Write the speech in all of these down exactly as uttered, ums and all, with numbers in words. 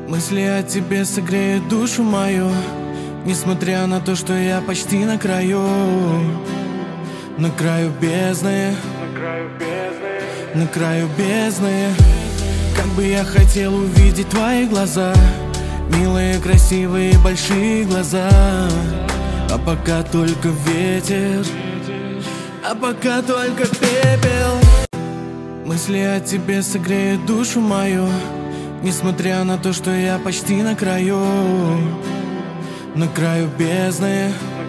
Мысли о тебе согреют душу мою, несмотря на то, что я почти на краю. На краю бездны, на краю бездны. Как бы я хотел увидеть твои глаза, милые, красивые, большие глаза. А пока только ветер, а пока только пепел. Мысли о тебе согреют душу мою, несмотря на то, что я почти на краю. На краю бездны,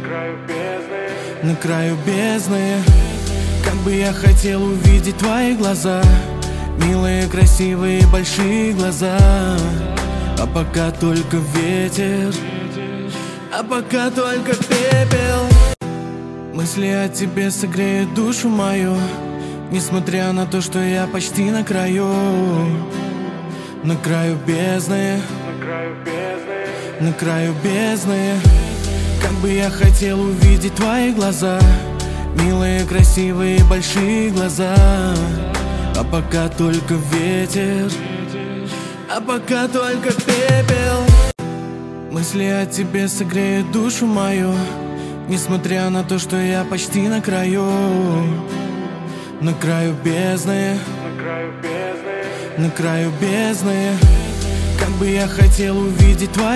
на краю бездны. Как бы я хотел увидеть твои глаза, милые, красивые, большие глаза. А пока только ветер, а пока только пепел. Мысли о тебе согреют душу мою, несмотря на то, что я почти на краю. На краю бездны, на краю бездны. Как бы я хотел увидеть твои глаза, милые, красивые, большие глаза. А пока только ветер, а пока только пепел. Мысли о тебе согреют душу мою, несмотря на то, что я почти на краю. На краю бездны, на краю бездны. Как бы я хотел увидеть твои